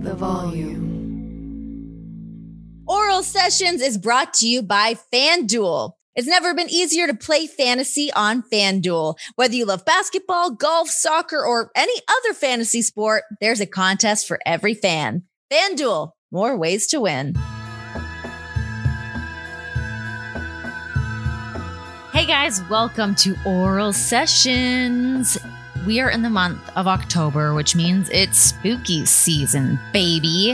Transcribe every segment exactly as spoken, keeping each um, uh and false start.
the volume. Oral Sessions is brought to you by FanDuel. It's never been easier to play fantasy on FanDuel. Whether you love basketball, golf, soccer, or any other fantasy sport, there's a contest for every fan. FanDuel, more ways to win. Hey guys, welcome to Oral Sessions. We are in the month of October, which means it's spooky season, baby.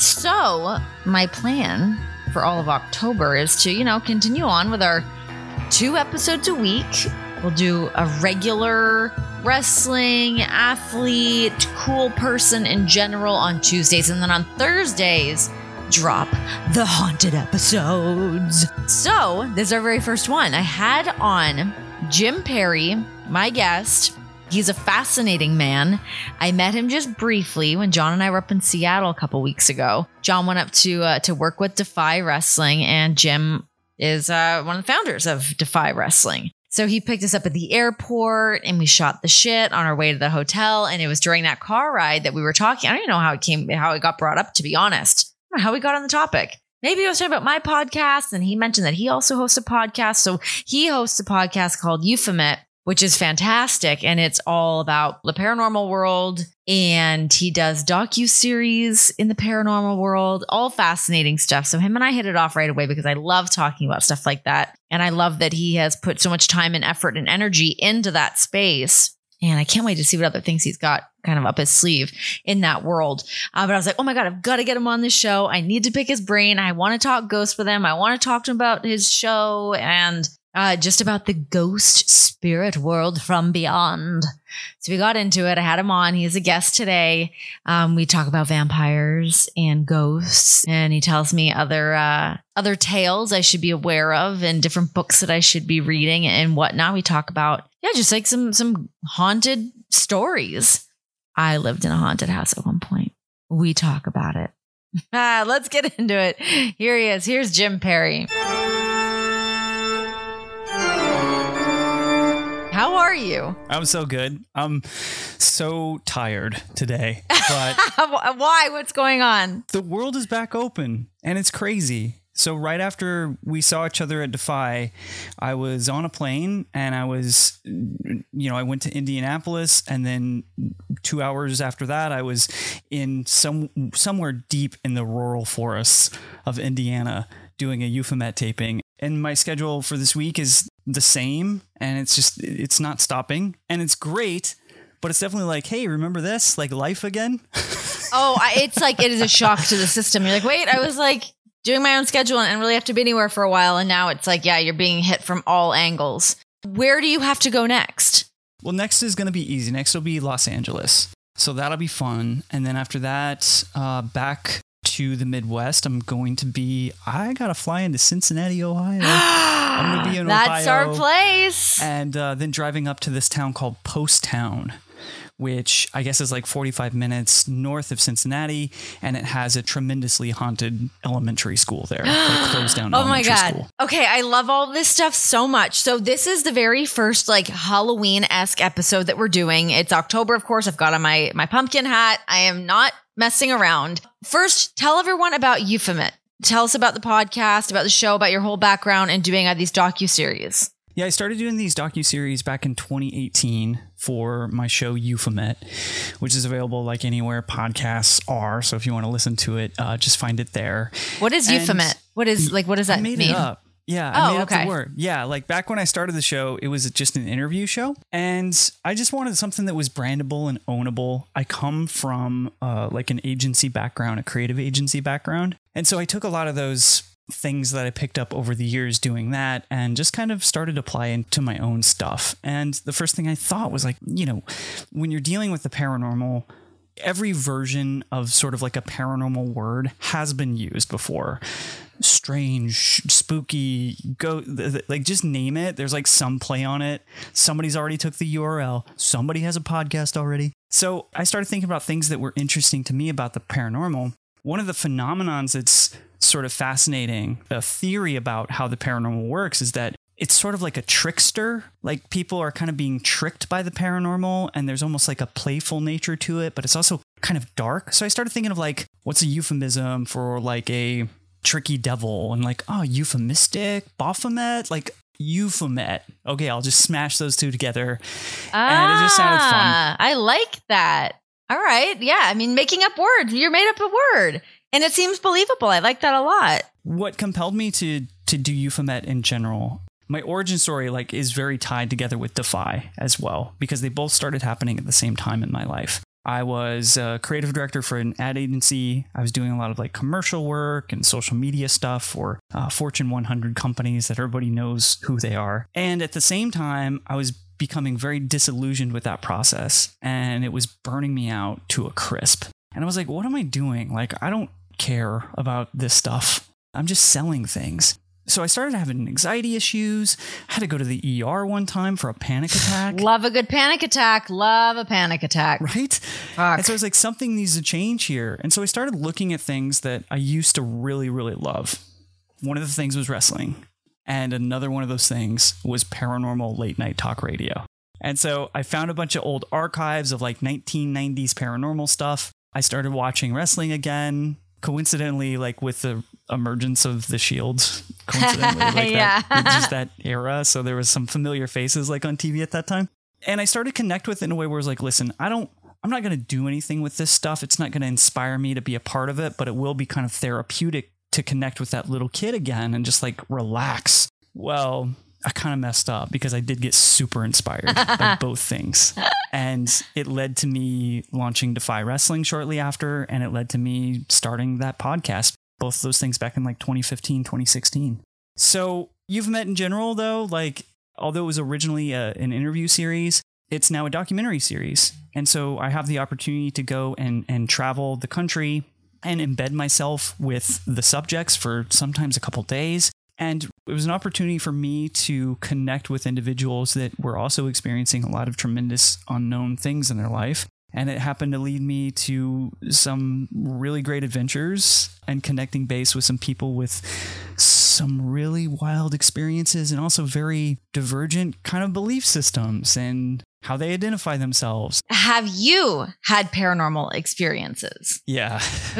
So my plan for all of October is to, you know, continue on with our two episodes a week. We'll do a regular wrestling, athlete, cool person in general on Tuesdays. And then on Thursdays, drop the haunted episodes. So this is our very first one. I had on Jim Perry, my guest. He's a fascinating man. I met him just briefly when John and I were up in Seattle a couple weeks ago. John went up to uh, to work with Defy Wrestling, and Jim is uh, one of the founders of Defy Wrestling. So he picked us up at the airport, and we shot the shit on our way to the hotel. And it was during that car ride that we were talking. I don't even know how it came, how it got brought up, to be honest. I don't know how we got on the topic. Maybe I was talking about my podcast, and he mentioned that he also hosts a podcast. So he hosts a podcast called Euphemet, which is fantastic. And it's all about the paranormal world. And he does docuseries in the paranormal world, all fascinating stuff. So him and I hit it off right away because I love talking about stuff like that. And I love that he has put so much time and effort and energy into that space. And I can't wait to see what other things he's got kind of up his sleeve in that world. Uh, but I was like, oh my God, I've got to get him on this show. I need to pick his brain. I want to talk ghosts with him. I want to talk to him about his show and Uh, just about the ghost spirit world from beyond. So we got into it. I had him on. He's a guest today. Um, we talk about vampires and ghosts, and he tells me other uh, other tales I should be aware of and different books that I should be reading and whatnot. We talk about, yeah, just like some some haunted stories. I lived in a haunted house at one point. We talk about it. Ah, let's get into it. Here he is. Here's Jim Perry. How are you? I'm so good. I'm so tired today. But why? What's going on? The world is back open and it's crazy. So right after we saw each other at Defy, I was on a plane and I was, you know, I went to Indianapolis, and then two hours after that, I was in some somewhere deep in the rural forests of Indiana doing a Euphemet taping. And my schedule for this week is the same, and it's just, it's not stopping, and it's great, but it's definitely like, hey, remember this? Like life again? Oh, I, it's like, it is a shock to the system. You're like, wait, I was like doing my own schedule and really have to be anywhere for a while. And now it's like, yeah, you're being hit from all angles. Where do you have to go next? Well, next is going to be easy. Next will be Los Angeles. So that'll be fun. And then after that, uh, back to the Midwest, I'm going to be, I got to fly into Cincinnati, Ohio. I'm going to be in That's Ohio. That's our place. And uh, then driving up to this town called Post Town, which I guess is like forty-five minutes north of Cincinnati. And it has a tremendously haunted elementary school there. Like closed down oh my God. School. Okay. I love all this stuff so much. So this is the very first like Halloween-esque episode that we're doing. It's October, of course. I've got on my, my pumpkin hat. I am not messing around. First, tell everyone about Euphemet. Tell us about the podcast, about the show, about your whole background and doing uh, these docuseries. Yeah, I started doing these docuseries back in twenty eighteen for my show Euphemet, which is available like anywhere podcasts are. So if you want to listen to it, uh, just find it there. What is and Euphemet? What is like? What does that I made mean? It up. Yeah, oh, I made okay. up the word. Yeah, like back when I started the show, it was just an interview show. And I just wanted something that was brandable and ownable. I come from uh, like an agency background, a creative agency background. And so I took a lot of those things that I picked up over the years doing that and just kind of started applying to my own stuff. And the first thing I thought was like, you know, when you're dealing with the paranormal, every version of sort of like a paranormal word has been used before. Strange, spooky, go like just name it. There's like some play on it. Somebody's already took the U R L. Somebody has a podcast already. So I started thinking about things that were interesting to me about the paranormal. One of the phenomenons that's sort of fascinating, a theory about how the paranormal works, is that it's sort of like a trickster. Like people are kind of being tricked by the paranormal, and there's almost like a playful nature to it, but it's also kind of dark. So I started thinking of like, what's a euphemism for like a tricky devil? And like, oh, euphemistic, Baphomet, like Euphomet. Okay, I'll just smash those two together. Ah, and it just sounded fun. I like that. All right. Yeah. I mean, making up words. You're made up a word. And it seems believable. I like that a lot. What compelled me to to do Euphomet in general, my origin story like is very tied together with Defy as well, because they both started happening at the same time in my life. I was a creative director for an ad agency. I was doing a lot of like commercial work and social media stuff for uh, Fortune one hundred companies that everybody knows who they are. And at the same time, I was becoming very disillusioned with that process, and it was burning me out to a crisp. And I was like, what am I doing? Like, I don't care about this stuff. I'm just selling things. So I started having anxiety issues. I had to go to the E R one time for a panic attack. Love a good panic attack. Love a panic attack. Right? Fuck. And so I was like, something needs to change here. And so I started looking at things that I used to really, really love. One of the things was wrestling. And another one of those things was paranormal late night talk radio. And so I found a bunch of old archives of like nineteen nineties paranormal stuff. I started watching wrestling again. Coincidentally, like with the emergence of the Shield, coincidentally, like yeah. that, just that era. So there was some familiar faces like on T V at that time. And I started to connect with it in a way where I was like, listen, I don't, I'm not going to do anything with this stuff. It's not going to inspire me to be a part of it, but it will be kind of therapeutic to connect with that little kid again and just like relax. Well, I kind of messed up because I did get super inspired by both things. And it led to me launching Defy Wrestling shortly after, and it led to me starting that podcast. Both of those things back in like twenty fifteen, twenty sixteen. So Euphomet in general, though, like, although it was originally a, an interview series, it's now a documentary series. And so I have the opportunity to go and, and travel the country and embed myself with the subjects for sometimes a couple days. And it was an opportunity for me to connect with individuals that were also experiencing a lot of tremendous unknown things in their life. And it happened to lead me to some really great adventures and connecting base with some people with some really wild experiences and also very divergent kind of belief systems and how they identify themselves. Have you had paranormal experiences? Yeah.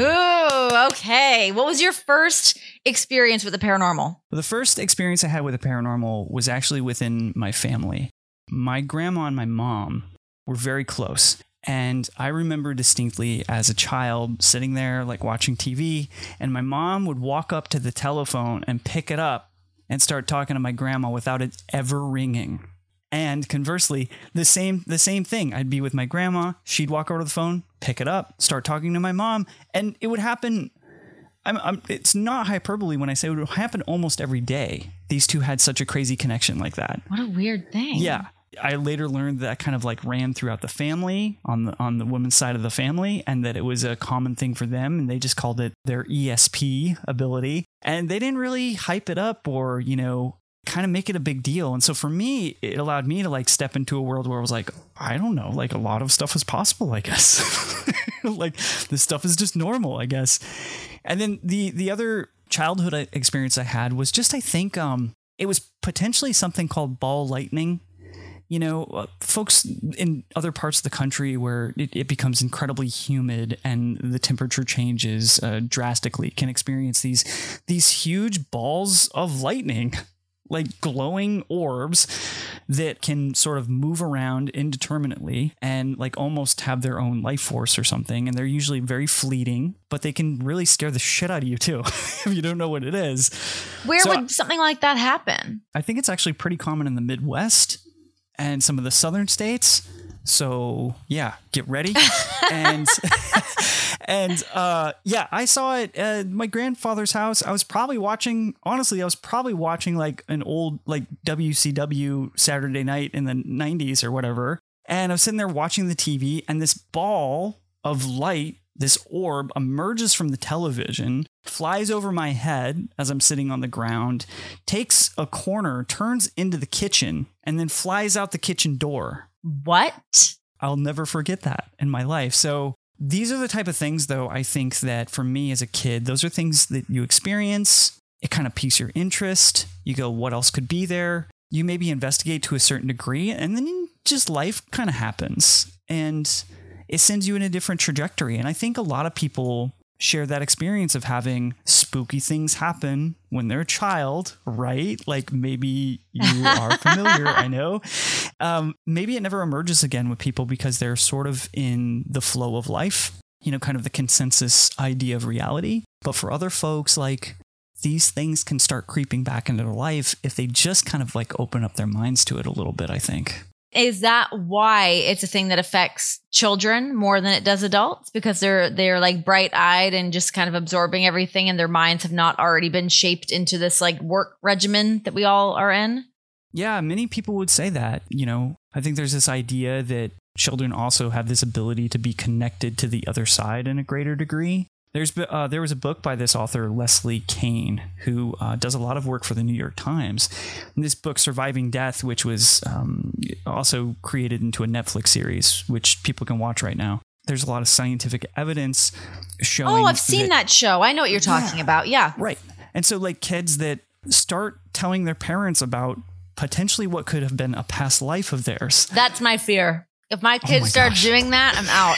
Ooh, okay. What was your first experience with the paranormal? The first experience I had with the paranormal was actually within my family. My grandma and my mom were very close. And I remember distinctly as a child sitting there, like watching T V, and my mom would walk up to the telephone and pick it up and start talking to my grandma without it ever ringing. And conversely, the same the same thing. I'd be with my grandma. She'd walk over to the phone, pick it up, start talking to my mom. And it would happen. I'm, I'm, it's not hyperbole when I say it would happen almost every day. These two had such a crazy connection like that. What a weird thing. Yeah. I later learned that kind of like ran throughout the family on the on the women's side of the family, and that it was a common thing for them, and they just called it their E S P ability. And they didn't really hype it up or, you know, kind of make it a big deal. And so for me, it allowed me to like step into a world where I was like, I don't know, like a lot of stuff is possible, I guess. Like this stuff is just normal, I guess. And then the the other childhood experience I had was just, I think um, it was potentially something called ball lightning. You know, uh, folks in other parts of the country where it, it becomes incredibly humid and the temperature changes uh, drastically can experience these these huge balls of lightning, like glowing orbs that can sort of move around indeterminately and like almost have their own life force or something. And they're usually very fleeting, but they can really scare the shit out of you too if you don't know what it is. Where So would something like that happen? I think it's actually pretty common in the Midwest and some of the southern states. So yeah, get ready. and and uh, yeah, I saw it at my grandfather's house. I was probably watching, honestly, I was probably watching like an old like W C W Saturday Night in the nineties or whatever. And I was sitting there watching the T V, and this ball of light, this orb, emerges from the television, flies over my head as I'm sitting on the ground, takes a corner, turns into the kitchen, and then flies out the kitchen door. What? I'll never forget that in my life. So these are the type of things, though, I think that for me as a kid, those are things that you experience. It kind of piques your interest. You go, what else could be there? You maybe investigate to a certain degree, and then just life kind of happens. And it sends you in a different trajectory. And I think a lot of people share that experience of having spooky things happen when they're a child, right? Like maybe you are familiar, I know. Um, maybe it never emerges again with people because they're sort of in the flow of life, you know, kind of the consensus idea of reality. But for other folks, like these things can start creeping back into their life if they just kind of like open up their minds to it a little bit, I think. Is that why it's a thing that affects children more than it does adults? Because they're they're like bright-eyed and just kind of absorbing everything, and their minds have not already been shaped into this like work regimen that we all are in? Yeah, many people would say that. You know, I think there's this idea that children also have this ability to be connected to the other side in a greater degree. There's uh, there was a book by this author, Leslie Kean, who uh, does a lot of work for the New York Times. And this book, Surviving Death, which was um, also created into a Netflix series, which people can watch right now. There's a lot of scientific evidence showing. Oh, I've seen that, that show. I know what you're talking yeah, about. Yeah. Right. And so like kids that start telling their parents about potentially what could have been a past life of theirs. That's my fear. If my kids oh my start gosh. doing that, I'm out.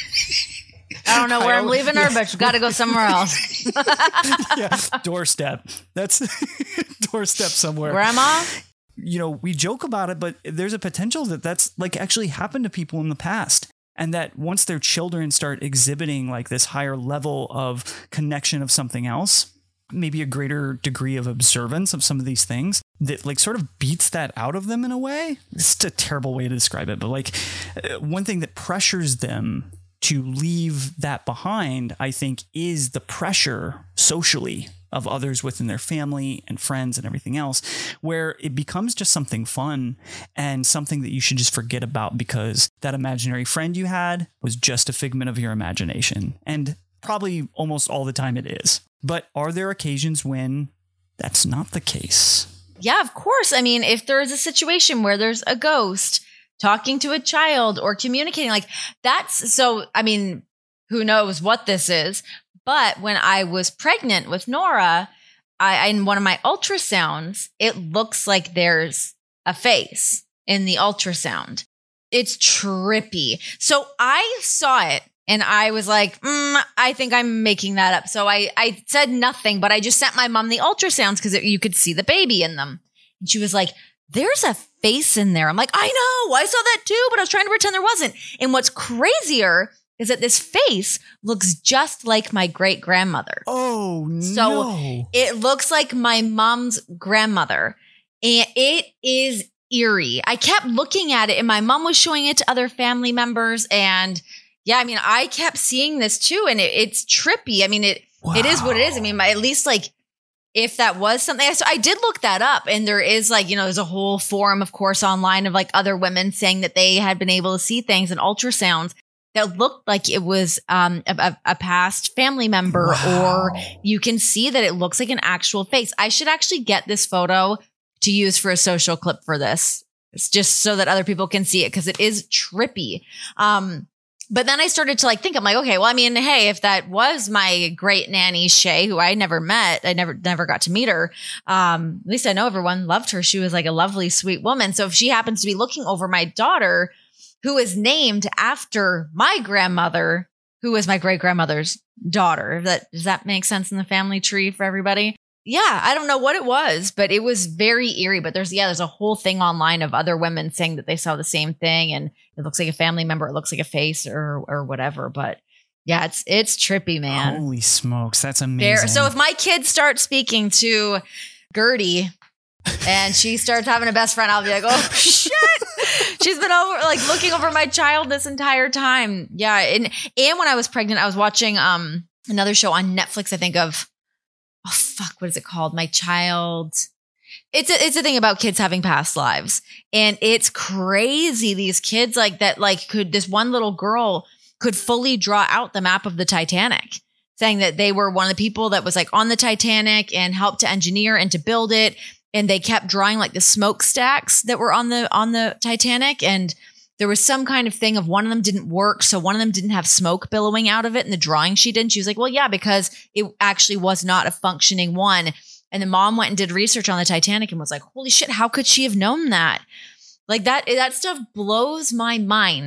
I don't know where I'm leaving her, but she's got to go somewhere else. Yeah, doorstep. That's doorstep somewhere. Grandma? You know, we joke about it, but there's a potential that that's like actually happened to people in the past. And that once their children start exhibiting like this higher level of connection of something else, maybe a greater degree of observance of some of these things that like sort of beats that out of them in a way. It's a terrible way to describe it. But like one thing that pressures them to leave that behind, I think, is the pressure socially of others within their family and friends and everything else, where it becomes just something fun and something that you should just forget about because that imaginary friend you had was just a figment of your imagination. And probably almost all the time it is. But are there occasions when that's not the case? Yeah, of course. I mean, if there is a situation where there's a ghost talking to a child or communicating, like that's so, I mean, who knows what this is. But when I was pregnant with Nora, I, in one of my ultrasounds, it looks like there's a face in the ultrasound. It's trippy. So I saw it and I was like, mm, I think I'm making that up. So I, I said nothing, but I just sent my mom the ultrasounds because you could see the baby in them. And she was like, there's a face in there. I'm like, I know, I saw that too, but I was trying to pretend there wasn't. And what's crazier is that this face looks just like my great grandmother. Oh, so no. It looks like my mom's grandmother. And it is eerie. I kept looking at it and my mom was showing it to other family members. And yeah, I mean, I kept seeing this too. And it, it's trippy. I mean, it wow. it is what it is. I mean, my, at least like, if that was something, so I did look that up, and there is like, you know, there's a whole forum, of course, online of like other women saying that they had been able to see things in ultrasounds that looked like it was um, a, a past family member, wow. or you can see that it looks like an actual face. I should actually get this photo to use for a social clip for this, it's just so that other people can see it because it is trippy. Um, But then I started to like think, I'm like, okay, well, I mean, hey, if that was my great nanny, Shay, who I never met, I never, never got to meet her. Um, at least I know everyone loved her. She was like a lovely, sweet woman. So if she happens to be looking over my daughter, who is named after my grandmother, who was my great grandmother's daughter, that, does that make sense in the family tree for everybody? Yeah, I don't know what it was, but it was very eerie. But there's, yeah, there's a whole thing online of other women saying that they saw the same thing and it looks like a family member, it looks like a face or or whatever. But yeah, it's it's trippy, man. Holy smokes, that's amazing. Fair. So if my kids start speaking to Gertie and she starts having a best friend, I'll be like, oh shit. She's been over like looking over my child this entire time. Yeah. And and when I was pregnant, I was watching um another show on Netflix, I think of oh fuck, what is it called? My Child. It's a, it's a thing about kids having past lives. And it's crazy. These kids like that, like could this one little girl could fully draw out the map of the Titanic, saying that they were one of the people that was like on the Titanic and helped to engineer and to build it. And they kept drawing like the smokestacks that were on the, on the Titanic. And there was some kind of thing of one of them didn't work. So one of them didn't have smoke billowing out of it in the drawing she did. And she was like, well, yeah, because it actually was not a functioning one. And the mom went and did research on the Titanic and was like, holy shit, how could she have known that? Like that, that stuff blows my mind.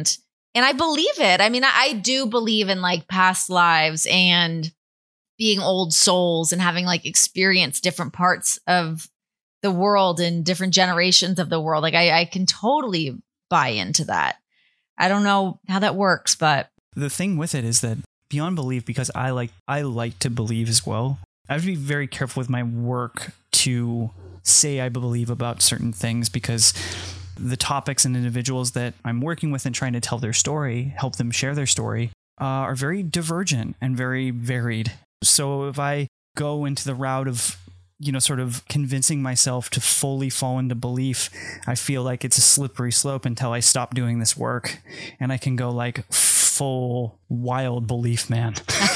And I believe it. I mean, I, I do believe in like past lives and being old souls and having like experienced different parts of the world and different generations of the world. Like I, I can totally buy into that. I don't know how that works, but the thing with it is that beyond belief, because I like I like to believe as well, I have to be very careful with my work to say I believe about certain things, because the topics and individuals that I'm working with and trying to tell their story, help them share their story, uh, are very divergent and very varied. So if I go into the route of, you know, sort of convincing myself to fully fall into belief, I feel like it's a slippery slope until I stop doing this work and I can go like full wild belief man.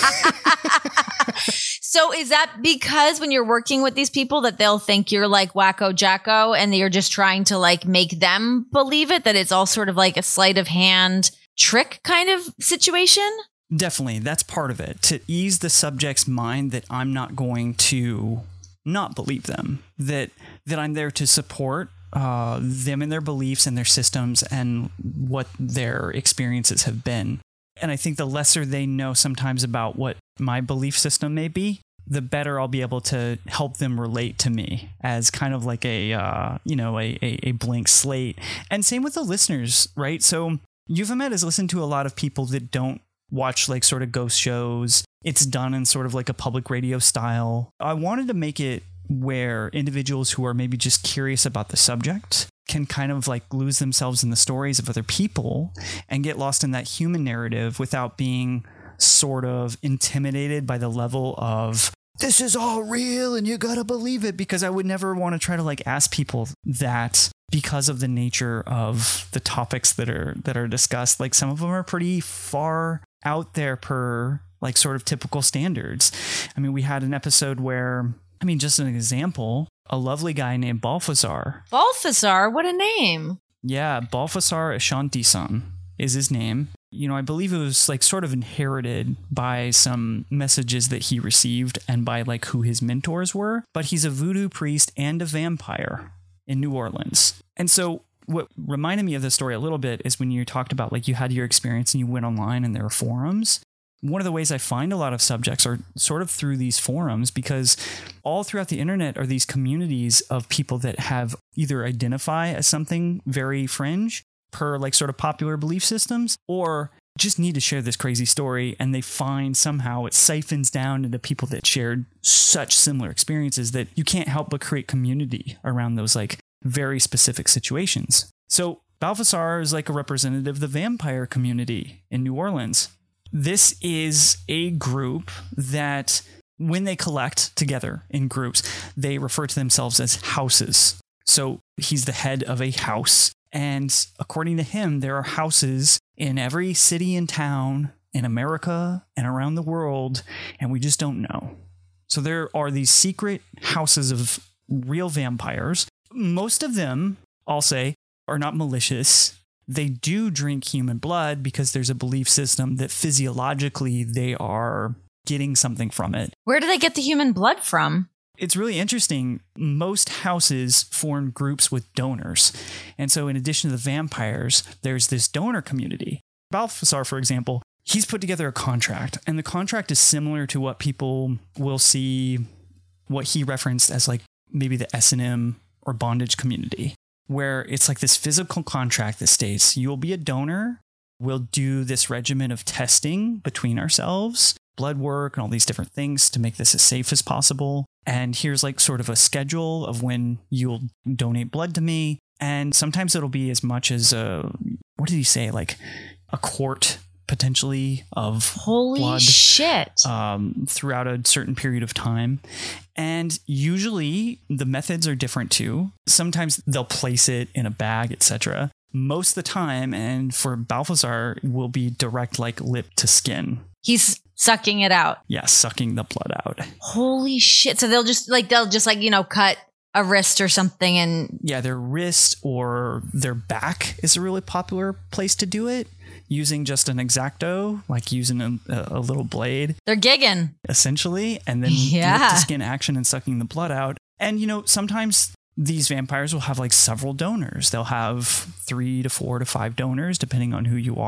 So is that because when you're working with these people that they'll think you're like wacko jacko and you're just trying to like make them believe it, that it's all sort of like a sleight of hand trick kind of situation? Definitely. That's part of it. To ease the subject's mind that I'm not going to not believe them, that that I'm there to support uh, them in their beliefs and their systems and what their experiences have been. And I think the lesser they know sometimes about what my belief system may be, the better I'll be able to help them relate to me as kind of like a, uh, you know, a, a, a blank slate. And same with the listeners, right? So Euphomet has listened to a lot of people that don't watch like sort of ghost shows. It's done in sort of like a public radio style. I wanted to make it where individuals who are maybe just curious about the subject can kind of like lose themselves in the stories of other people and get lost in that human narrative without being sort of intimidated by the level of this is all real and you gotta believe it, because I would never want to try to like ask people that, because of the nature of the topics that are that are discussed. Like some of them are pretty far out there per like sort of typical standards. I mean, we had an episode where, I mean, just an example, a lovely guy named Balthazar. Balthazar, what a name. Yeah, Balthazar Ashanti-san is his name. You know, I believe it was like sort of inherited by some messages that he received and by like who his mentors were. But he's a voodoo priest and a vampire in New Orleans. And so what reminded me of this story a little bit is when you talked about like you had your experience and you went online and there were forums. One of the ways I find a lot of subjects are sort of through these forums, because all throughout the internet are these communities of people that have either identify as something very fringe per like sort of popular belief systems, or just need to share this crazy story, and they find somehow it siphons down into people that shared such similar experiences that you can't help but create community around those like very specific situations. So Balthazar is like a representative of the vampire community in New Orleans. This is a group that when they collect together in groups, they refer to themselves as houses. So he's the head of a house. And according to him, there are houses in every city and town in America and around the world, and we just don't know. So there are these secret houses of real vampires. Most of them, I'll say, are not malicious. They do drink human blood because there's a belief system that physiologically they are getting something from it. Where do they get the human blood from? It's really interesting. Most houses form groups with donors. And so in addition to the vampires, there's this donor community. Balthazar, for example, he's put together a contract, and the contract is similar to what people will see, what he referenced as like maybe the S and M or bondage community, where it's like this physical contract that states you'll be a donor. We'll do this regimen of testing between ourselves, blood work and all these different things to make this as safe as possible. And here's like sort of a schedule of when you'll donate blood to me. And sometimes it'll be as much as a, what did he say? Like a quart potentially of Holy blood shit. Um, throughout a certain period of time. And usually the methods are different too. Sometimes they'll place it in a bag, et cetera. Most of the time, and for Balthazar, will be direct like lip to skin. He's sucking it out. Yeah, sucking the blood out. Holy shit. So they'll just like, they'll just like, you know, cut a wrist or something and... Yeah, their wrist or their back is a really popular place to do it. Using just an X-Acto, like using a, a little blade. They're gigging. Essentially. And then yeah. lip to skin action and sucking the blood out. And, you know, sometimes these vampires will have like several donors. They'll have three to four to five donors, depending on who you are.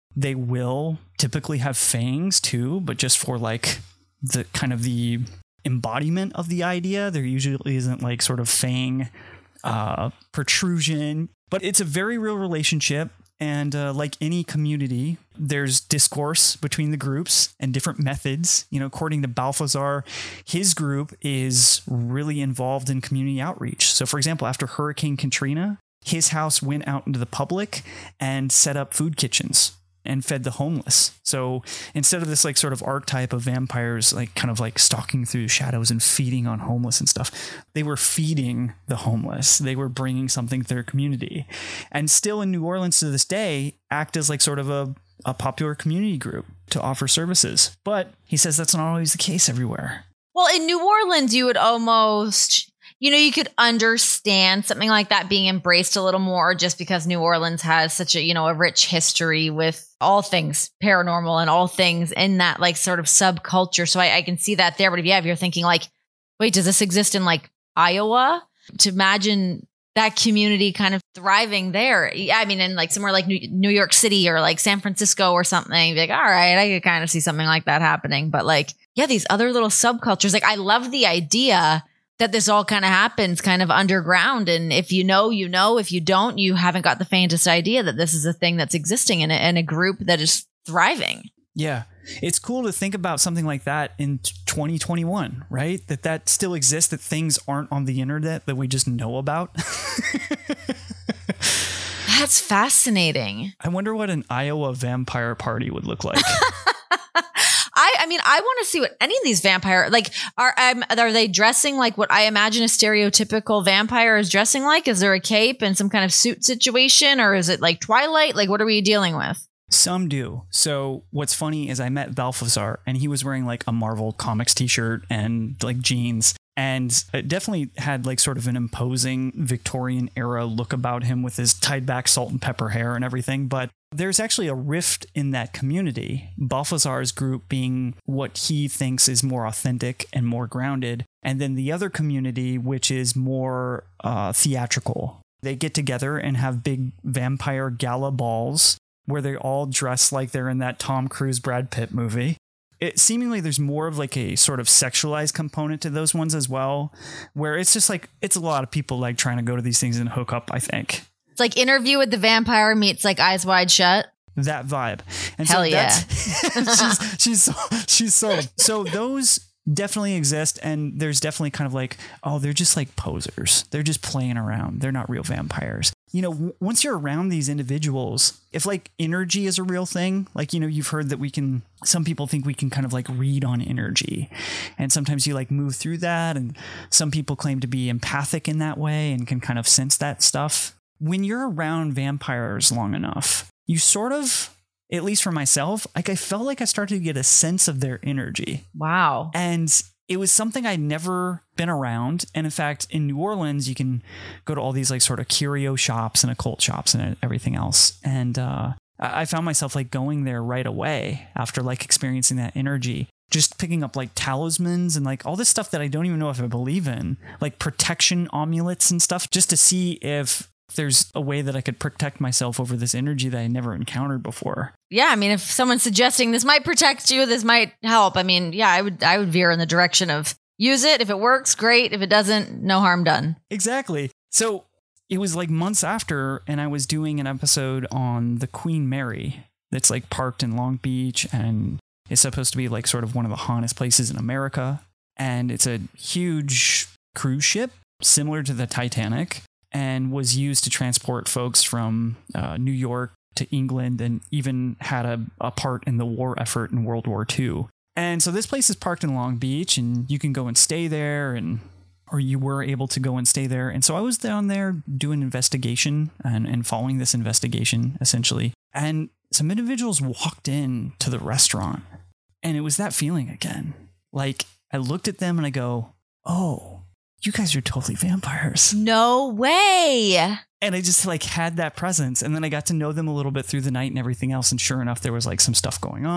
They will typically have fangs too, but just for like the kind of the embodiment of the idea. There usually isn't like sort of fang uh, protrusion, but it's a very real relationship. And uh, like any community, there's discourse between the groups and different methods. You know, according to Balthazar, his group is really involved in community outreach. So, for example, after Hurricane Katrina, his house went out into the public and set up food kitchens and fed the homeless. So instead of this like sort of archetype of vampires, like kind of like stalking through the shadows and feeding on homeless and stuff, they were feeding the homeless. They were bringing something to their community, and still in New Orleans to this day act as like sort of a, a popular community group to offer services. But he says that's not always the case everywhere. Well, in New Orleans, you would almost, you know, you could understand something like that being embraced a little more just because New Orleans has such a, you know, a rich history with all things paranormal and all things in that like sort of subculture. So I, I can see that there. But if, yeah, if you're thinking like, wait, does this exist in like Iowa? To imagine that community kind of thriving there. Yeah, I mean, in like somewhere like New York City or like San Francisco or something, be like, all right, I could kind of see something like that happening. But like, yeah, these other little subcultures, like I love the idea that this all kind of happens kind of underground. And if you know, you know, if you don't, you haven't got the faintest idea that this is a thing that's existing in a, in a group that is thriving. Yeah. It's cool to think about something like that in twenty twenty-one, right? That that still exists, that things aren't on the internet that we just know about. That's fascinating. I wonder what an Iowa vampire party would look like. I, I mean, I want to see what any of these vampire, like, are um, are they dressing like what I imagine a stereotypical vampire is dressing like? Is there a cape and some kind of suit situation, or is it like Twilight? Like, what are we dealing with? Some do. So what's funny is I met Balthazar and he was wearing like a Marvel Comics t-shirt and like jeans. And it definitely had like sort of an imposing Victorian era look about him with his tied back salt and pepper hair and everything. But there's actually a rift in that community, Balthazar's group being what he thinks is more authentic and more grounded. And then the other community, which is more uh, theatrical. They get together and have big vampire gala balls where they all dress like they're in that Tom Cruise, Brad Pitt movie. It seemingly there's more of like a sort of sexualized component to those ones as well, where it's just like, it's a lot of people like trying to go to these things and hook up, I think. It's like Interview with the Vampire meets like Eyes Wide Shut. That vibe. And Hell so yeah. she's, she's, so, she's sold. So those definitely exist. And there's definitely kind of like, oh, they're just like posers. They're just playing around. They're not real vampires. You know, w- once you're around these individuals, if like energy is a real thing, like, you know, you've heard that we can, some people think we can kind of like read on energy. And sometimes you like move through that. And some people claim to be empathic in that way and can kind of sense that stuff. When you're around vampires long enough, you sort of, at least for myself, like I felt like I started to get a sense of their energy. Wow. And it was something I'd never been around. And in fact, in New Orleans, you can go to all these like sort of curio shops and occult shops and everything else. And uh, I found myself like going there right away after like experiencing that energy, just picking up like talismans and like all this stuff that I don't even know if I believe in, like protection amulets and stuff, just to see if there's a way that I could protect myself over this energy that I never encountered before. Yeah, I mean, if someone's suggesting this might protect you, this might help. I mean, yeah, I would I would veer in the direction of use it. If it works, great. If it doesn't, no harm done. Exactly. So it was like months after, and I was doing an episode on the Queen Mary that's like parked in Long Beach, and it's supposed to be like sort of one of the hottest places in America. And it's a huge cruise ship similar to the Titanic, and was used to transport folks from uh, New York to England, and even had a, a part in the war effort in World War Two. And so this place is parked in Long Beach, and you can go and stay there, and or you were able to go and stay there. And so I was down there doing investigation and, and following this investigation, essentially. And some individuals walked in to the restaurant, and it was that feeling again. Like, I looked at them and I go, oh, you guys are totally vampires. No way. And I just like had that presence. And then I got to know them a little bit through the night and everything else. And sure enough, there was like some stuff going on.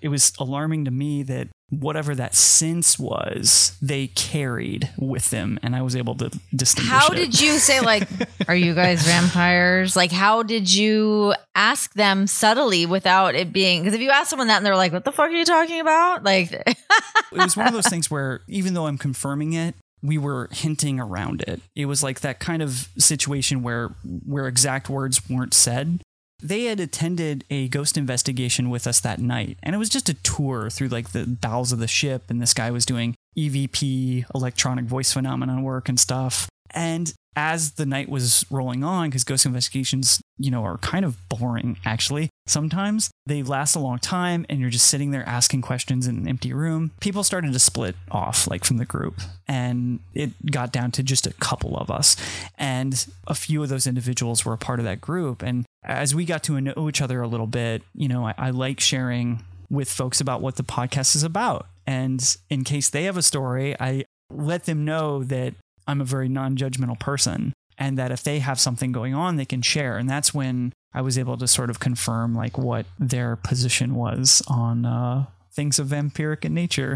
it was alarming to me that whatever that sense was, they carried with them, and I was able to distinguish How it. did you say, like, are you guys vampires? Like, how did you ask them subtly without it being, because if you ask someone that and they're like, what the fuck are you talking about? Like, it was one of those things where even though I'm confirming it, we were hinting around it. It was like that kind of situation where where exact words weren't said. They had attended a ghost investigation with us that night, and it was just a tour through like the bowels of the ship, and this guy was doing E V P, electronic voice phenomenon work and stuff. And as the night was rolling on, because ghost investigations, you know, are kind of boring, actually. Sometimes they last a long time and you're just sitting there asking questions in an empty room. People started to split off, like, from the group, and it got down to just a couple of us. And a few of those individuals were a part of that group. And as we got to know each other a little bit, you know, I, I like sharing with folks about what the podcast is about. And in case they have a story, I let them know that I'm a very non-judgmental person, and that if they have something going on, they can share. And that's when I was able to sort of confirm like what their position was on uh, things of vampiric in nature.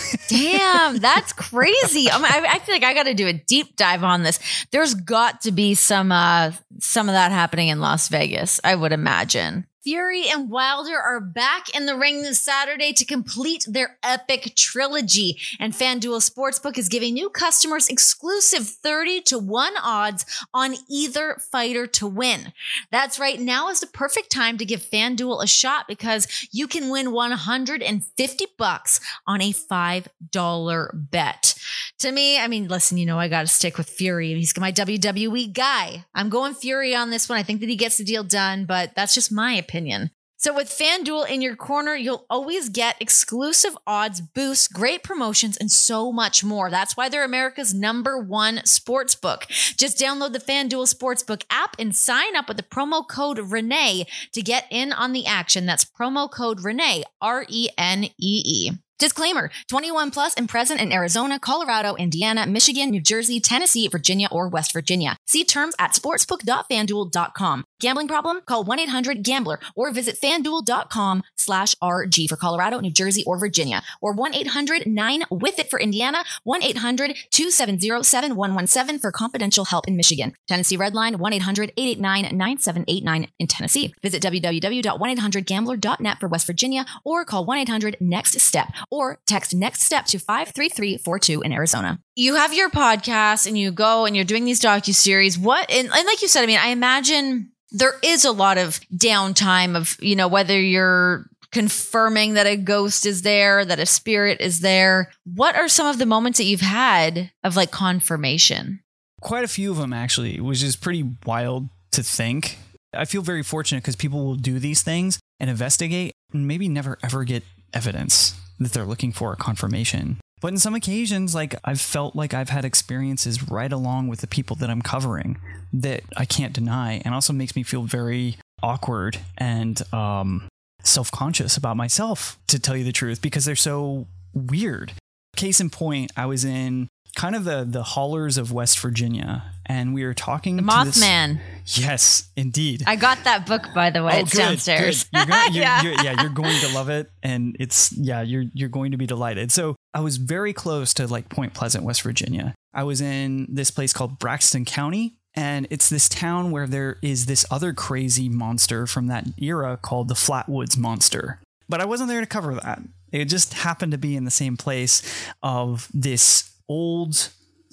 damn, that's crazy. I, mean, I, I feel like I got to do a deep dive on this. There's got to be some uh, some of that happening in Las Vegas, I would imagine. Fury and Wilder are back in the ring this Saturday to complete their epic trilogy. And FanDuel Sportsbook is giving new customers exclusive thirty to one odds on either fighter to win. That's right. Now is the perfect time to give FanDuel a shot because you can win one hundred fifty bucks on a five dollar bet. To me, I mean, listen, you know, I got to stick with Fury. He's my W W E guy. I'm going Fury on this one. I think that he gets the deal done, but that's just my opinion. So with FanDuel in your corner, you'll always get exclusive odds, boosts, great promotions, and so much more. That's why they're America's number one sportsbook. Just download the FanDuel Sportsbook app and sign up with the promo code Renee to get in on the action. That's promo code Renee, R E N E E. Disclaimer, twenty-one plus and present in Arizona, Colorado, Indiana, Michigan, New Jersey, Tennessee, Virginia, or West Virginia. See terms at sportsbook dot fanduel dot com. Gambling problem? Call one eight hundred gambler or visit fanduel.com slash RG for Colorado, New Jersey, or Virginia, or one eight hundred nine with it for Indiana, one eight hundred two seven zero seven one one seven for confidential help in Michigan. Tennessee Redline, one eight hundred eight eight nine nine seven eight nine in Tennessee. Visit w w w dot one eight hundred gambler dot net for West Virginia, or call one eight hundred next step. Or text next step to five three three four two in Arizona. You have your podcast and you go and you're doing these docuseries. What, and, and like you said, I mean, I imagine there is a lot of downtime of, you know, whether you're confirming that a ghost is there, that a spirit is there. What are some of the moments that you've had of like confirmation? Quite a few of them, actually, which is pretty wild to think. I feel very fortunate because people will do these things and investigate and maybe never ever get evidence that they're looking for a confirmation. But in some occasions, like I've felt like I've had experiences right along with the people that I'm covering that I can't deny, and also makes me feel very awkward and um, self-conscious about myself, to tell you the truth, because they're so weird. Case in point, I was in kind of the the hollers of West Virginia, and we were talking the to Mothman. This, yes, indeed. I got that book, by the way. Oh, it's good, downstairs. Good. You're gonna, you're, yeah. You're, yeah, you're going to love it, and it's yeah, you're you're going to be delighted. So I was very close to like Point Pleasant, West Virginia. I was in this place called Braxton County, and it's this town where there is this other crazy monster from that era called the Flatwoods Monster. But I wasn't there to cover that. It just happened to be in the same place of this old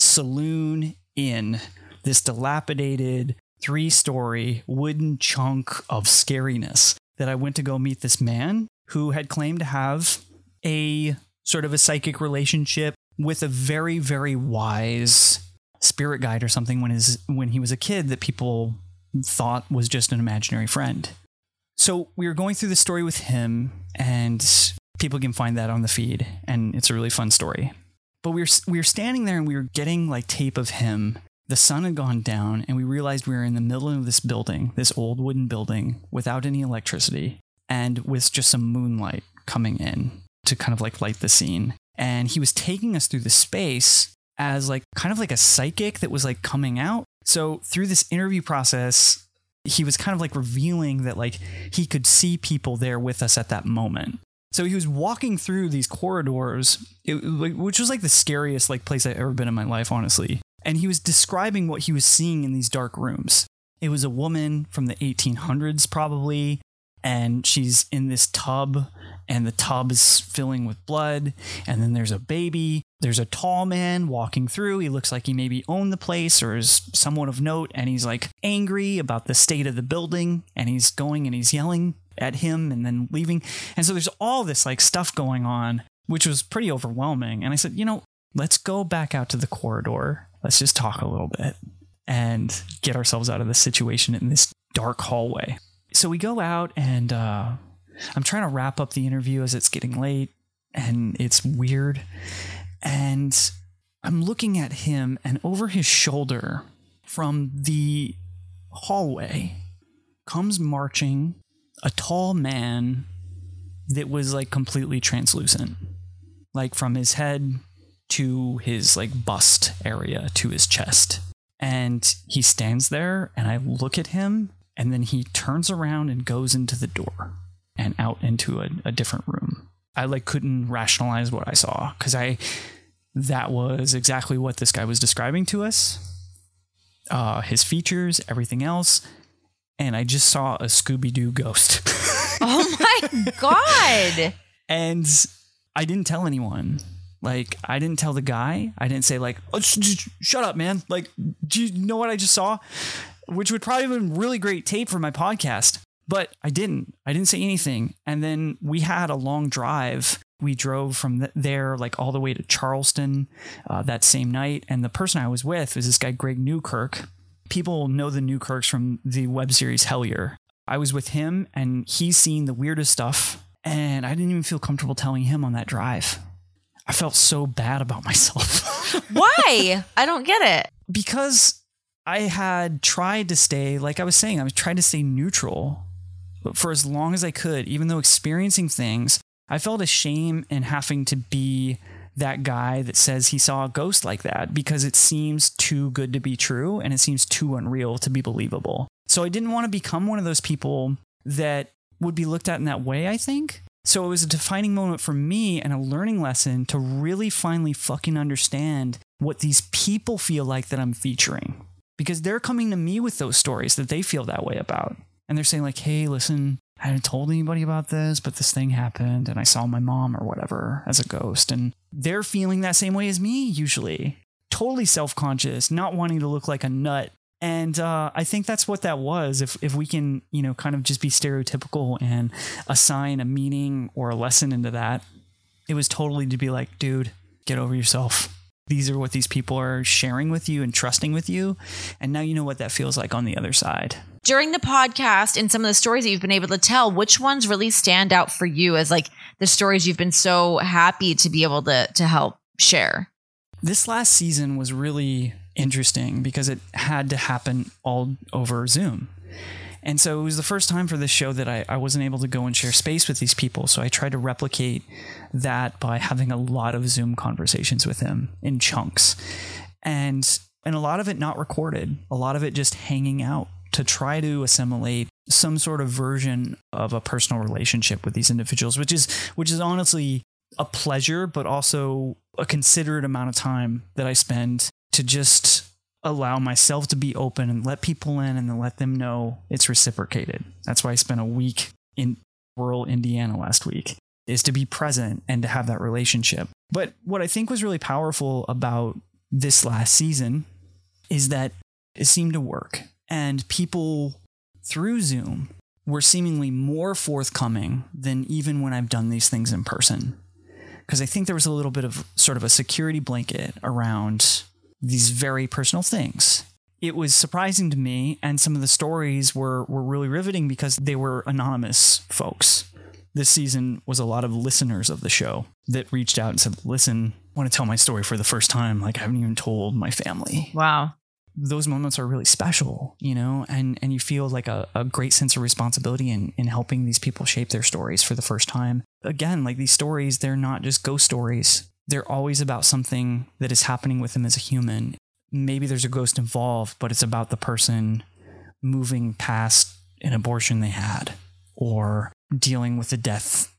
saloon inn, this dilapidated three-story wooden chunk of scariness, that I went to go meet this man who had claimed to have a sort of a psychic relationship with a very, very wise spirit guide or something when his when he was a kid that people thought was just an imaginary friend. So we were going through the story with him, and people can find that on the feed, and it's a really fun story. But we were we were standing there and we were getting like tape of him. The sun had gone down, and we realized we were in the middle of this building, this old wooden building without any electricity, and with just some moonlight coming in to kind of like light the scene. And he was taking us through the space as like kind of like a psychic that was like coming out. So through this interview process, he was kind of like revealing that like he could see people there with us at that moment. So he was walking through these corridors, it, which was like the scariest like place I've ever been in my life, honestly. And he was describing what he was seeing in these dark rooms. It was a woman from the eighteen hundreds, probably. And she's in this tub, and the tub is filling with blood. And then there's a baby. There's a tall man walking through. He looks like he maybe owned the place or is someone of note. And he's like angry about the state of the building. And he's going and he's yelling at him and then leaving. And so there's all this like stuff going on, which was pretty overwhelming. And I said, you know, let's go back out to the corridor. Let's just talk a little bit and get ourselves out of this situation in this dark hallway. So we go out, and uh, I'm trying to wrap up the interview as it's getting late, and it's weird. And I'm looking at him, and over his shoulder from the hallway comes marching a tall man that was like completely translucent, like from his head to his like bust area to his chest. And he stands there, and I look at him, and then he turns around and goes into the door and out into a, a different room. I like couldn't rationalize what I saw, because I that was exactly what this guy was describing to us. Uh, his features, everything else. And I just saw a Scooby-Doo ghost. Oh my God. And I didn't tell anyone. Like, I didn't tell the guy. I didn't say like, oh, sh- sh- shut up, man. Like, do you know what I just saw? Which would probably have been really great tape for my podcast. But I didn't. I didn't say anything. And then we had a long drive. We drove from th- there like all the way to Charleston uh, that same night. And the person I was with was this guy, Greg Newkirk. People know the Newkirks from the web series Hellier. I was with him, and he's seen the weirdest stuff. And I didn't even feel comfortable telling him on that drive. I felt so bad about myself. Why? I don't get it. Because I had tried to stay, like I was saying, I was trying to stay neutral for as long as I could, even though experiencing things, I felt ashamed in having to be that guy that says he saw a ghost like that, because it seems too good to be true and it seems too unreal to be believable. So I didn't want to become one of those people that would be looked at in that way, I think. So it was a defining moment for me and a learning lesson to really finally fucking understand what these people feel like that I'm featuring, because they're coming to me with those stories that they feel that way about. And they're saying like, hey, listen, I hadn't told anybody about this, but this thing happened and I saw my mom or whatever as a ghost. And they're feeling that same way as me, usually. Totally self-conscious, not wanting to look like a nut. And uh, I think that's what that was. If if we can, you know, kind of just be stereotypical and assign a meaning or a lesson into that, it was totally to be like, dude, get over yourself. These are what these people are sharing with you and trusting with you. And now you know what that feels like on the other side. During the podcast and some of the stories that you've been able to tell, which ones really stand out for you as like the stories you've been so happy to be able to to help share? This last season was really interesting because it had to happen all over Zoom. And so it was the first time for this show that I, I wasn't able to go and share space with these people. So I tried to replicate that by having a lot of Zoom conversations with them in chunks. And and a lot of it not recorded, a lot of it just hanging out to try to assimilate some sort of version of a personal relationship with these individuals, which is which is honestly a pleasure, but also a considerate amount of time that I spend to just allow myself to be open and let people in and then let them know it's reciprocated. That's why I spent a week in rural Indiana last week, is to be present and to have that relationship. But what I think was really powerful about this last season is that it seemed to work. And people through Zoom were seemingly more forthcoming than even when I've done these things in person. Because I think there was a little bit of sort of a security blanket around these very personal things. It was surprising to me, and some of the stories were, were really riveting because they were anonymous folks. This season was a lot of listeners of the show that reached out and said, listen, I want to tell my story for the first time. Like, I haven't even told my family. Wow. Those moments are really special, you know, and, and you feel like a, a great sense of responsibility in, in helping these people shape their stories for the first time. Again, like these stories, they're not just ghost stories. They're always about something that is happening with them as a human. Maybe there's a ghost involved, but it's about the person moving past an abortion they had or dealing with the death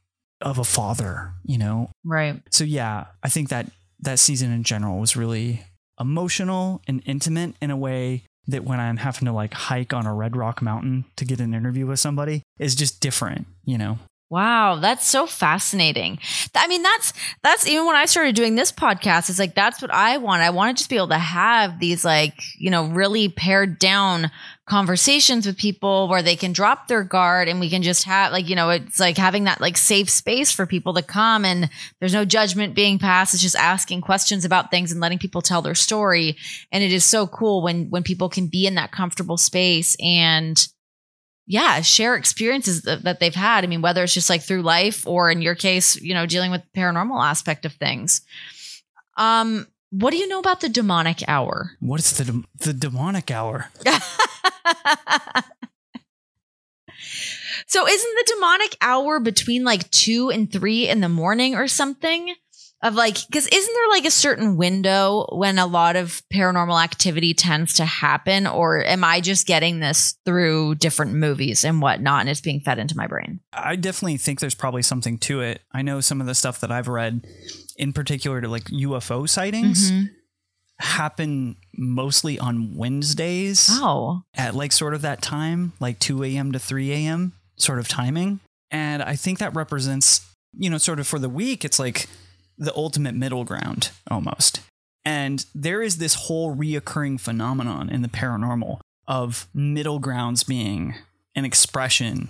of a father, you know? Right. So yeah, I think that that season in general was really emotional and intimate in a way that when I'm having to like hike on a Red Rock Mountain to get an interview with somebody is just different, you know? Wow, that's so fascinating. I mean, that's that's even when I started doing this podcast, it's like that's what I want. I want to just be able to have these like, you know, really pared down conversations with people where they can drop their guard and we can just have like, you know, it's like having that like safe space for people to come and there's no judgment being passed. It's just asking questions about things and letting people tell their story. And it is so cool when when people can be in that comfortable space and yeah, share experiences that, that they've had. I mean, whether it's just like through life or in your case, you know, dealing with the paranormal aspect of things. Um, what do you know about the demonic hour? What is the de- the demonic hour? So isn't the demonic hour between like two and three in the morning or something? Of like, because isn't there like a certain window when a lot of paranormal activity tends to happen? Or am I just getting this through different movies and whatnot and it's being fed into my brain? I definitely think there's probably something to it. I know some of the stuff that I've read, in particular to like U F O sightings, mm-hmm. happen mostly on Wednesdays. Oh. At like sort of that time, like two a.m. to three a.m. sort of timing. And I think that represents, you know, sort of for the week, it's like the ultimate middle ground almost. And there is this whole reoccurring phenomenon in the paranormal of middle grounds being an expression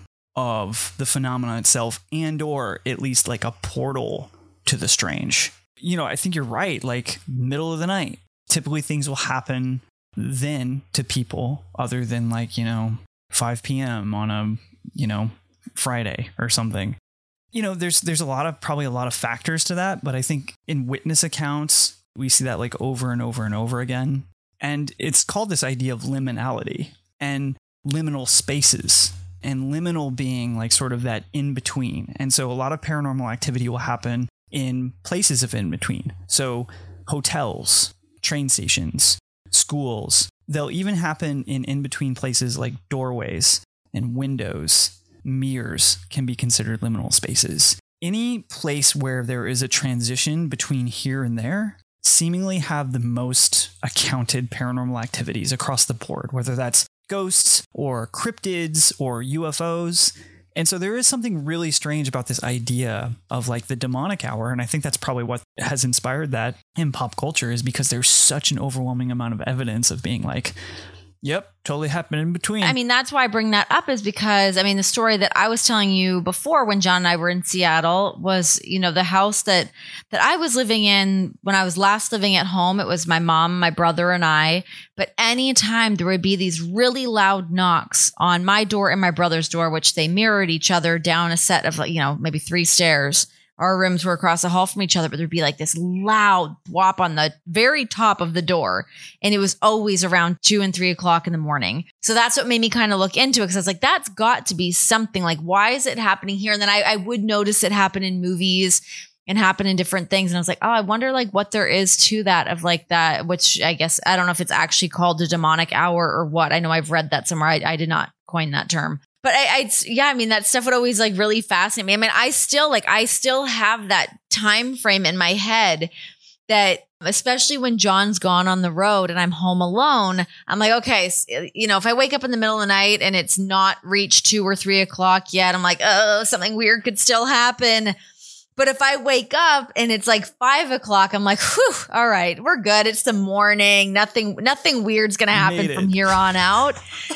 of the phenomenon itself and or at least like a portal to the strange. You know, I think you're right. Like middle of the night, typically things will happen then to people other than like, you know, five p.m. on a, you know, Friday or something. You know, there's there's a lot of probably a lot of factors to that, but I think in witness accounts, we see that like over and over and over again. And it's called this idea of liminality and liminal spaces, and liminal being like sort of that in between. And so a lot of paranormal activity will happen in places of in between. So hotels, train stations, schools, they'll even happen in in between places like doorways and windows. Mirrors can be considered liminal spaces. Any place where there is a transition between here and there seemingly have the most accounted paranormal activities across the board, whether that's ghosts or cryptids or U F Os. And so there is something really strange about this idea of like the demonic hour. And I think that's probably what has inspired that in pop culture, is because there's such an overwhelming amount of evidence of being like, yep, totally happened in between. I mean, that's why I bring that up is because, I mean, the story that I was telling you before when John and I were in Seattle was, you know, the house that that I was living in when I was last living at home. It was my mom, my brother, and I. But anytime there would be these really loud knocks on my door and my brother's door, which they mirrored each other down a set of, like, you know, maybe three stairs. Our rooms were across the hall from each other, but there'd be like this loud whop on the very top of the door. And it was always around two and three o'clock in the morning. So that's what made me kind of look into it. Cause I was like, that's got to be something. Like, why is it happening here? And then I, I would notice it happen in movies and happen in different things. And I was like, oh, I wonder like what there is to that of like that, which I guess, I don't know if it's actually called the demonic hour or what. I know I've read that somewhere. I, I did not coin that term. But I, I, yeah, I mean, that stuff would always like really fascinate me. I mean, I still like, I still have that time frame in my head that, especially when John's gone on the road and I'm home alone, I'm like, okay, you know, if I wake up in the middle of the night and it's not reached two or three o'clock yet, I'm like, oh, something weird could still happen. But if I wake up and it's like five o'clock, I'm like, whew, all right, we're good. It's the morning. Nothing, nothing weird's going to happen from here on out.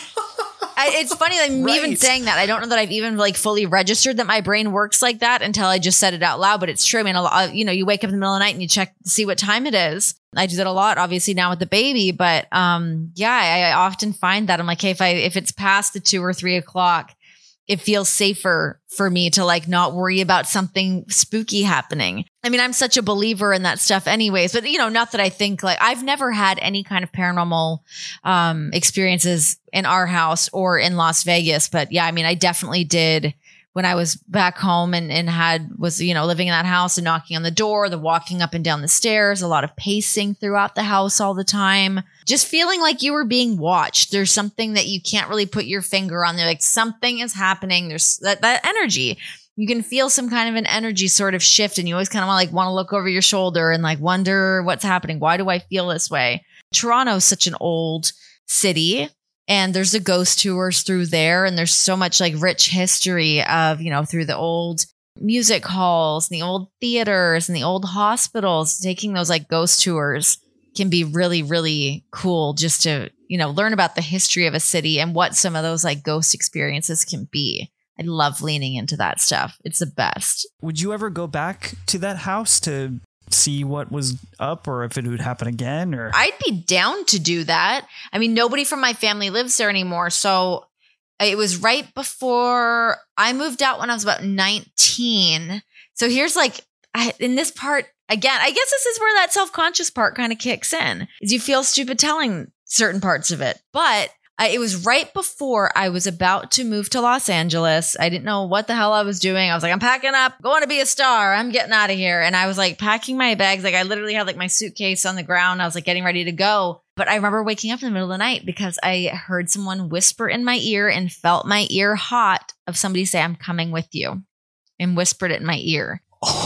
I, it's funny, like, right. Me even saying that, I don't know that I've even like fully registered that my brain works like that until I just said it out loud. But it's true. I mean, a lot, you know, you wake up in the middle of the night and you check to see what time it is. I do that a lot, obviously now with the baby. But um, yeah, I, I often find that I'm like, hey, if I if it's past the two or three o'clock, it feels safer for me to like not worry about something spooky happening. I mean, I'm such a believer in that stuff anyways, but you know, not that I think like I've never had any kind of paranormal um, experiences in our house or in Las Vegas. But yeah, I mean, I definitely did when I was back home and, and had was, you know, living in that house and knocking on the door, the walking up and down the stairs, a lot of pacing throughout the house all the time. Just feeling like you were being watched. There's something that you can't really put your finger on there. Like something is happening. There's that, that energy. you can feel some kind of an energy sort of shift, and you always kind of want like want to look over your shoulder and like wonder what's happening. Why do I feel this way? Toronto is such an old city, and there's the ghost tours through there, and there's so much like rich history of, you know, through the old music halls and the old theaters and the old hospitals. Taking those like ghost tours can be really, really cool just to, you know, learn about the history of a city and what some of those like ghost experiences can be. I love leaning into that stuff. It's the best. Would you ever go back to that house to see what was up, or if it would happen again? Or I'd be down to do that. I mean, nobody from my family lives there anymore. So it was right before I moved out when I was about nineteen. So here's like, I, in this part, again, I guess this is where that self-conscious part kind of kicks in, is you feel stupid telling certain parts of it. But I, it was right before I was about to move to Los Angeles. I didn't know what the hell I was doing. I was like, I'm packing up, going to be a star. I'm getting out of here. And I was like packing my bags. Like I literally had like my suitcase on the ground. I was like getting ready to go. But I remember waking up in the middle of the night because I heard someone whisper in my ear and felt my ear hot of somebody say, I'm coming with you, and whispered it in my ear.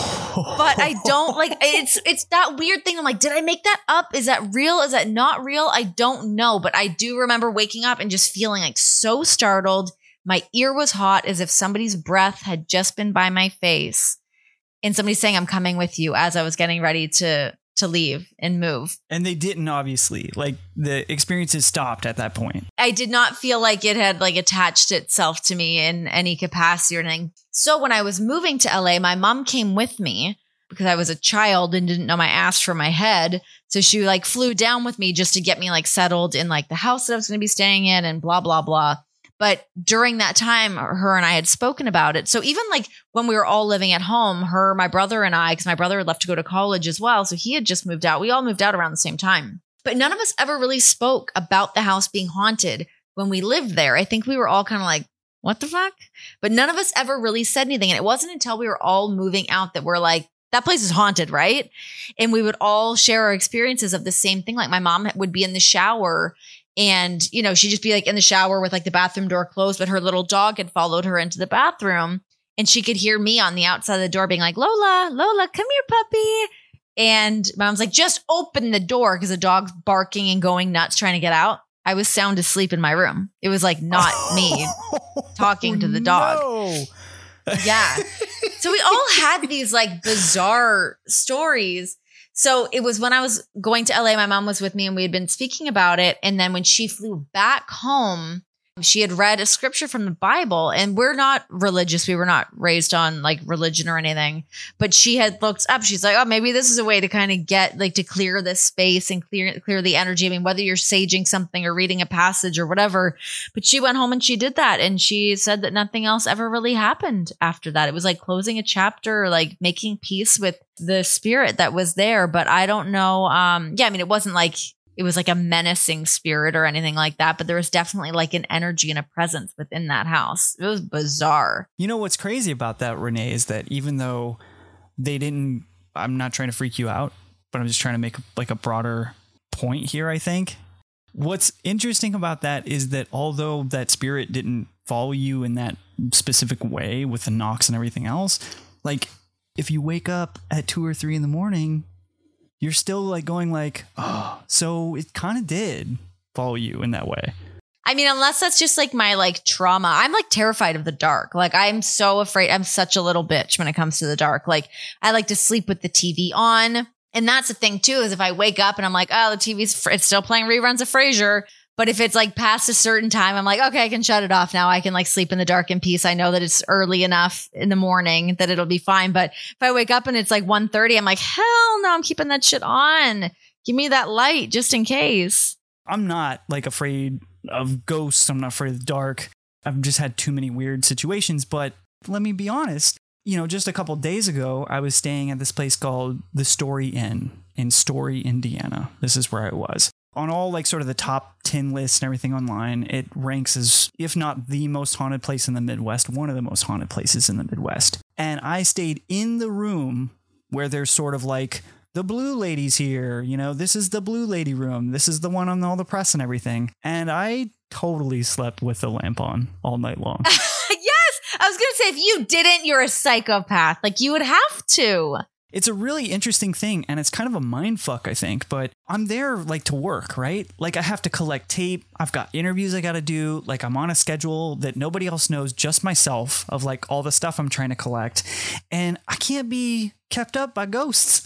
But I don't like it's it's that weird thing. I'm like, did I make that up? Is that real? Is that not real? I don't know. But I do remember waking up and just feeling like so startled. My ear was hot as if somebody's breath had just been by my face. And somebody saying, I'm coming with you, as I was getting ready to to leave and move. And they didn't, obviously. Like the experiences stopped at that point. I did not feel like it had like attached itself to me in any capacity or anything. So when I was moving to L A, my mom came with me because I was a child and didn't know my ass from my head. So she like flew down with me just to get me like settled in like the house that I was going to be staying in and blah, blah, blah. But during that time, her and I had spoken about it. So even like when we were all living at home, her, my brother and I, because my brother had left to go to college as well. So he had just moved out. We all moved out around the same time. But none of us ever really spoke about the house being haunted when we lived there. I think we were all kind of like, what the fuck? But none of us ever really said anything. And it wasn't until we were all moving out that we're like, that place is haunted, right? And we would all share our experiences of the same thing. Like my mom would be in the shower and, you know, she'd just be like in the shower with like the bathroom door closed, but her little dog had followed her into the bathroom, and she could hear me on the outside of the door being like, Lola, Lola, come here, puppy. And mom's like, just open the door, because the dog's barking and going nuts trying to get out. I was sound asleep in my room. It was like not me talking to the dog. No. Yeah. So we all had these like bizarre stories. So it was when I was going to L A, my mom was with me and we had been speaking about it. And then when she flew back home, she had read a scripture from the Bible, and we're not religious. We were not raised on like religion or anything, but she had looked up. She's like, oh, maybe this is a way to kind of get like to clear this space and clear, clear the energy. I mean, whether you're saging something or reading a passage or whatever, but she went home and she did that. And she said that nothing else ever really happened after that. It was like closing a chapter, like making peace with the spirit that was there. But I don't know. Um, yeah, I mean, it wasn't like, it was like a menacing spirit or anything like that, but there was definitely like an energy and a presence within that house. It was bizarre. You know what's crazy about that, Renee, is that even though they didn't, I'm not trying to freak you out, but I'm just trying to make like a broader point here, I think. What's interesting about that is that although that spirit didn't follow you in that specific way with the knocks and everything else, like if you wake up at two or three in the morning, you're still like going like, oh, so it kind of did follow you in that way. I mean, unless that's just like my like trauma. I'm like terrified of the dark. Like I'm so afraid. I'm such a little bitch when it comes to the dark. Like I like to sleep with the T V on. And that's the thing too, is if I wake up and I'm like, oh, the T V's fr- it's still playing reruns of Frasier. But if it's like past a certain time, I'm like, okay, I can shut it off now. I can like sleep in the dark in peace. I know that it's early enough in the morning that it'll be fine. But if I wake up and it's like one thirty, I'm like, hell no, I'm keeping that shit on. Give me that light just in case. I'm not like afraid of ghosts. I'm not afraid of the dark. I've just had too many weird situations. But let me be honest, you know, just a couple of days ago, I was staying at this place called the Story Inn in Story, Indiana. This is where I was. On all like sort of the top ten lists and everything online, it ranks as, if not the most haunted place in the Midwest, one of the most haunted places in the Midwest. And I stayed in the room where there's sort of like, the blue lady's here, you know, this is the blue lady room. This is the one on all the press and everything. And I totally slept with the lamp on all night long. Yes, I was going to say if you didn't, you're a psychopath. Like you would have to. It's a really interesting thing, and it's kind of a mind fuck, I think, but I'm there like to work, right? Like I have to collect tape. I've got interviews I got to do. Like I'm on a schedule that nobody else knows, just myself, of like all the stuff I'm trying to collect. And I can't be kept up by ghosts.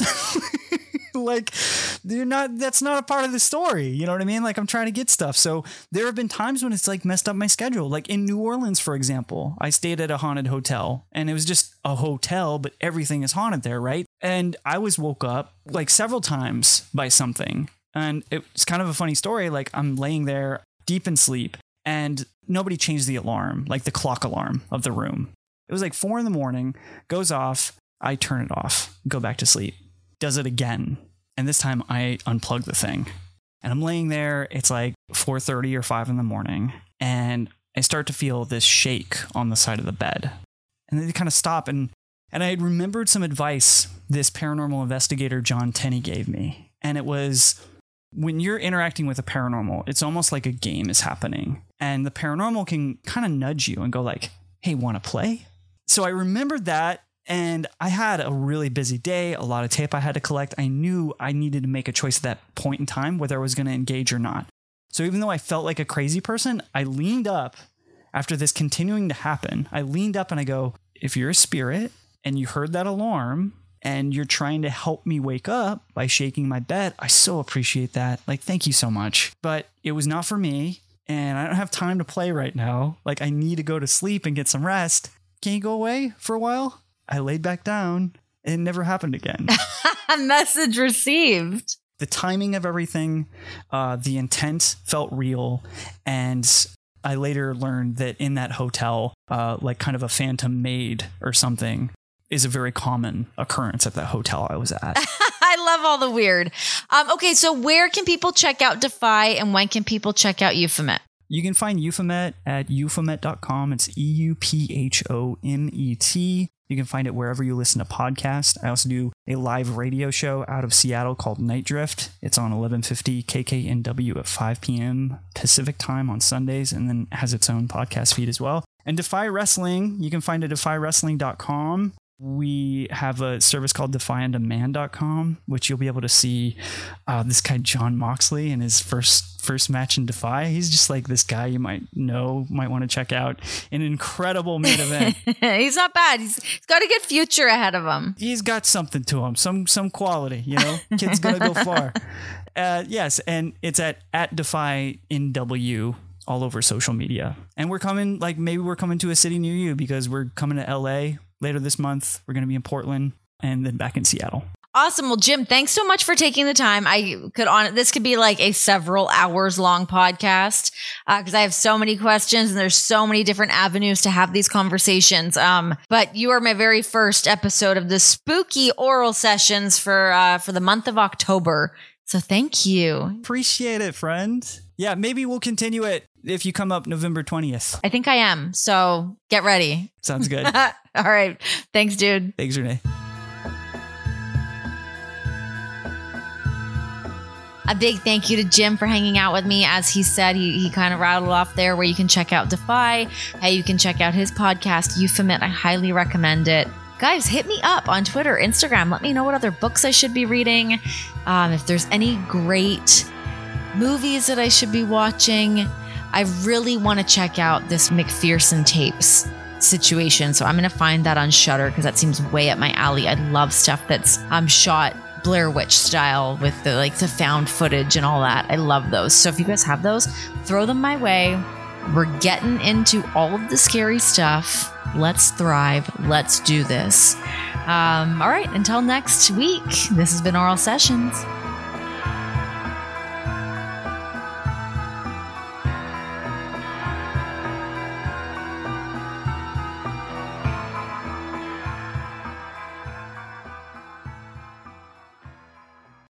Like they're not, that's not a part of the story. You know what I mean? Like I'm trying to get stuff. So there have been times when it's like messed up my schedule. Like in New Orleans, for example, I stayed at a haunted hotel and it was just a hotel, but everything is haunted there. Right. And I was woke up like several times by something. And it's kind of a funny story. Like I'm laying there deep in sleep and nobody changed the alarm, like the clock alarm of the room. It was like four in the morning, goes off. I turn it off, go back to sleep. Does it again. And this time I unplug the thing and I'm laying there. It's like four thirty or five in the morning. And I start to feel this shake on the side of the bed. And then they kind of stop. And, and I had remembered some advice this paranormal investigator, John Tenney, gave me. And it was when you're interacting with a paranormal, it's almost like a game is happening. And the paranormal can kind of nudge you and go like, hey, want to play? So I remembered that. And I had a really busy day, a lot of tape I had to collect. I knew I needed to make a choice at that point in time, whether I was going to engage or not. So even though I felt like a crazy person, I leaned up after this continuing to happen. I leaned up and I go, if you're a spirit and you heard that alarm and you're trying to help me wake up by shaking my bed, I so appreciate that. Like, thank you so much. But it was not for me. And I don't have time to play right now. Like, I need to go to sleep and get some rest. Can you go away for a while? I laid back down. It never happened again. Message received. The timing of everything, uh, the intent felt real. And I later learned that in that hotel, uh, like kind of a phantom maid or something is a very common occurrence at that hotel I was at. I love all the weird. Um, okay, so where can people check out Defy and when can people check out Euphomet? You can find Euphomet at euphomet dot com. It's E U P H O M E T. You can find it wherever you listen to podcasts. I also do a live radio show out of Seattle called Night Drift. It's on eleven fifty K K N W at five p.m. Pacific time on Sundays, and then has its own podcast feed as well. And Defy Wrestling, you can find it at defy wrestling dot com. We have a service called defy on demand dot com, which you'll be able to see uh, this guy, John Moxley, in his first first match in Defy. He's just like this guy you might know, might want to check out. An incredible main event. He's not bad. He's, he's got a good future ahead of him. He's got something to him, some some quality, you know? Kid's going to go far. Uh, yes, and it's at, at Defy N W all over social media. And we're coming, like maybe we're coming to a city near you because we're coming to L A later this month. We're going to be in Portland and then back in Seattle. Awesome. Well, Jim, thanks so much for taking the time. I could on this could be like a several hours long podcast because uh, I have so many questions and there's so many different avenues to have these conversations. Um, but you are my very first episode of the spooky oral sessions for uh, for the month of October. So thank you. Appreciate it, friend. Yeah, maybe we'll continue it if you come up November twentieth. I think I am. So get ready. Sounds good. All right. Thanks, dude. Thanks, Renee. A big thank you to Jim for hanging out with me. As he said, he, he kind of rattled off there where you can check out Defy, how you can check out his podcast, Euphomet. I highly recommend it. Guys, hit me up on Twitter, Instagram. Let me know what other books I should be reading. Um, if there's any great movies that I should be watching. I really want to check out this McPherson tapes situation. So I'm going to find that on Shudder because that seems way up my alley. I love stuff that's um, shot Blair Witch style with the like the found footage and all that. I love those. So if you guys have those, throw them my way. We're getting into all of the scary stuff. Let's thrive. Let's do this. Um, all right. Until next week, this has been Oral Sessions.